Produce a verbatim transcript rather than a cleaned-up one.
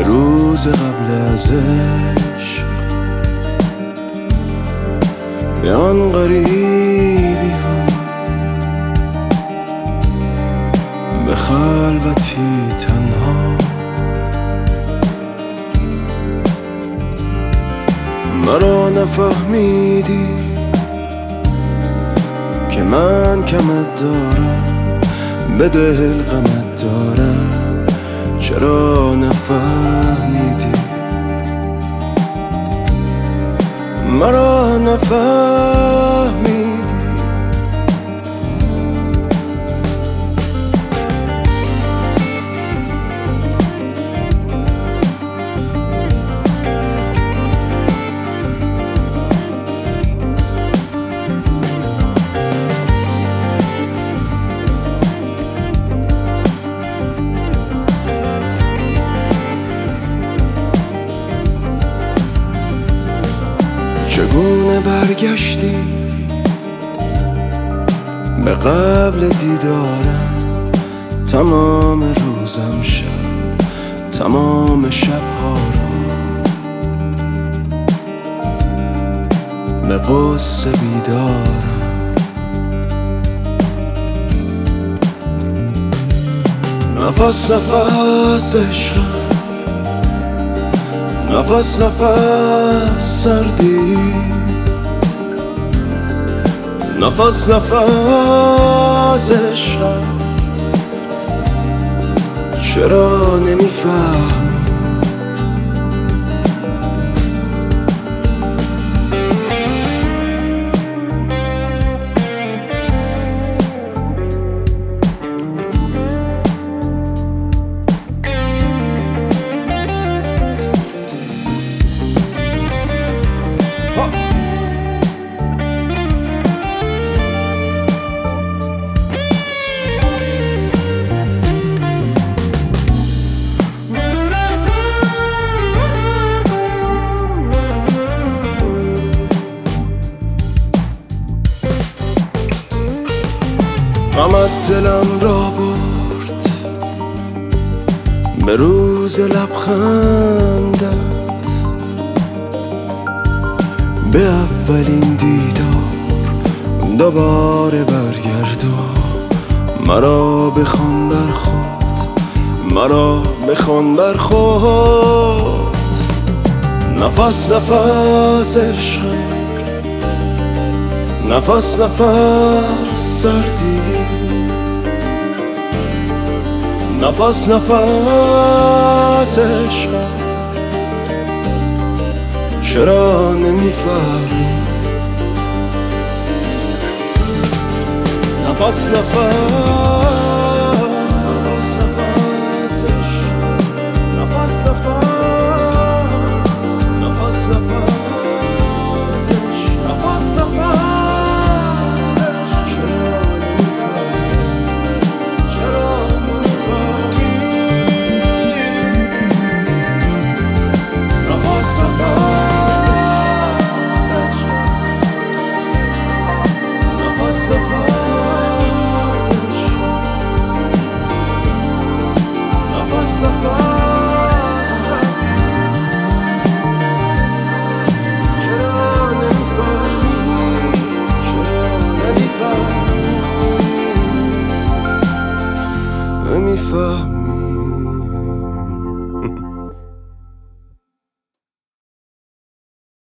به روز قبل از عشق، به آن غریبی ها، به خلوتی تنها. مرا نفهمیدی که من کمت دارم، به دل غمت دارم، چرا نفهمیدی؟ مرا نفهمیدی. چگونه برگشتی به قبل دیدارم؟ تمام روزم شب، تمام شبها را به قصه بیدارم. نفس نفس عشقم، نفس نفس سردی، نفس نفس عشقم، چرا نمیفهمی؟ غمت دلم را برد به روز لبخندت، به اولین دیدار دوباره برگردان. مرا بخوان بر خود، مرا بخوان بر خود. نفس نفس عشقم، نفس نفس سردی، نفس نفس عشقم، چرا نمیفهمی؟ نفس نفس نمیفهمی.